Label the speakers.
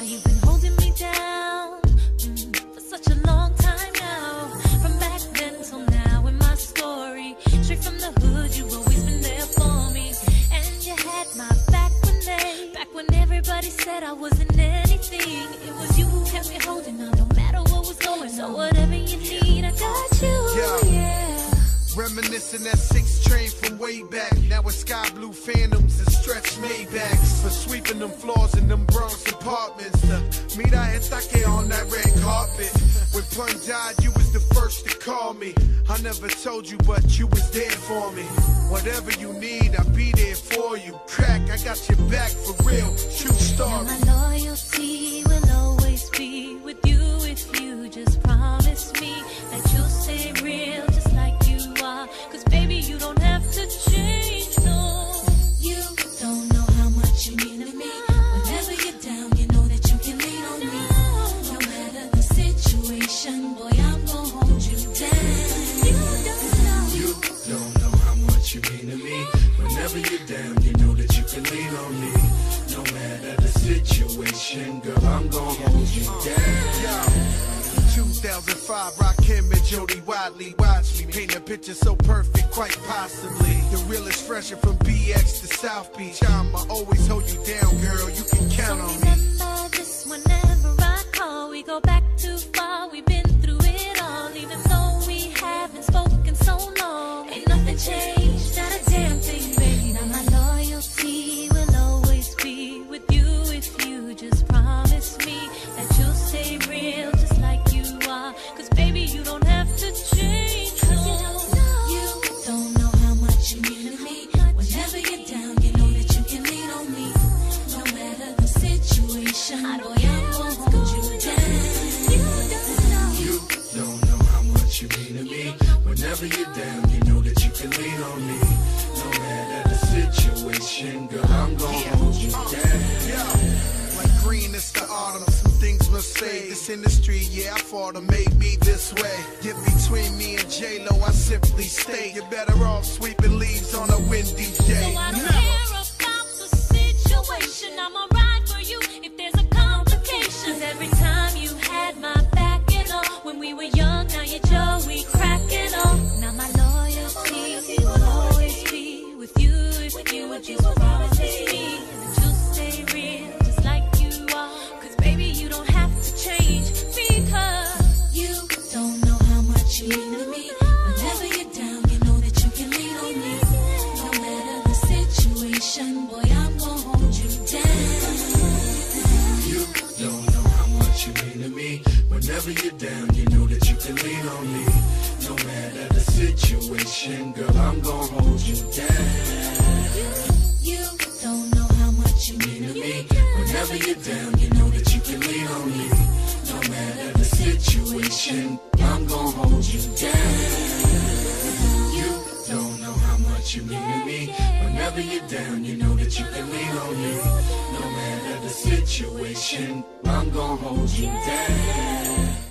Speaker 1: you've been holding me down for such a long time now. From back then till now in my story, straight from the hood, you've always been there for me. And you had my back when everybody said I wasn't anything. It was you who kept me holding on, no matter what was going on. So whatever you need, I got you, yeah.
Speaker 2: Reminiscing that 6 train from way back. Now it's sky blue phantoms and stretch Maybachs. For sweeping them floors in them Bronx apartments. To meet I estaque on that red carpet. When Pun died, you was the first to call me. I never told you, but you was there for me. Whatever you need, I'll be there for you. Crack, I got your back for real. True story.
Speaker 1: And my loyalty will always be with you if you just promise me that you'll stay real just like you are. Cause baby, you don't have to change, no. You don't know how much you mean to me. Whenever you're down, you know that you can lean on me. No matter the situation, boy, I'm gonna hold you down.
Speaker 3: You don't know how much you mean to me. Whenever you're down, you know that you can lean on me. No matter the situation, girl, I'm gonna hold you down.
Speaker 2: 2005, Rakim and Jody Wadley. Watch me paint a picture so perfect, quite possibly. The realest fresher from BX to South Beach. I'ma always hold you down, girl. You can count on me.
Speaker 1: Remember this whenever I call. We go back too far. We've been through it all. Even though we haven't spoken so long, ain't nothing changed, not a damn thing, baby. Now my loyalty will always be with you if you just promise me that you'll stay real just like you are. Cause baby, you don't have to change, no. You don't know how much you mean to me. Whenever you're down, you know that you can lean on me. No matter the situation, boy, I'm gonna hold you down.
Speaker 3: You don't know how much you mean to me. Whenever you're down, you know that you can lean on me. No matter the situation, girl, I'm gonna hold you down.
Speaker 2: Like green is the autumn, some things must say. This industry, yeah, I fought to make me this way. Get between me and J-Lo, I simply stay. You're better off sweeping leaves on a windy day.
Speaker 1: So I don't care about the situation. I'ma ride for you if there's a complication. Every time you had my back and all. When we were young, now you're Joey cracking on. Now my loyalty will always be with you if you would just promise me that you'll stay real just like you are. Cause baby, you don't have to change because you don't know how much you mean to me. Whenever you're down, you know that you can lean on me. No matter the situation, boy, I'm gonna hold you down.
Speaker 3: You don't know how much you mean to me. Whenever you're down, you know that you can lean on me. No matter the situation, girl, I'm gonna hold you down.
Speaker 1: You don't know how much you mean to me.
Speaker 3: Whenever you're down, you know that you can lean on me. No matter the situation, I'm gonna hold you down. You don't know how much you mean to me. Whenever you're down, you know that you can lean on me. No matter the situation, I'm gonna hold you down.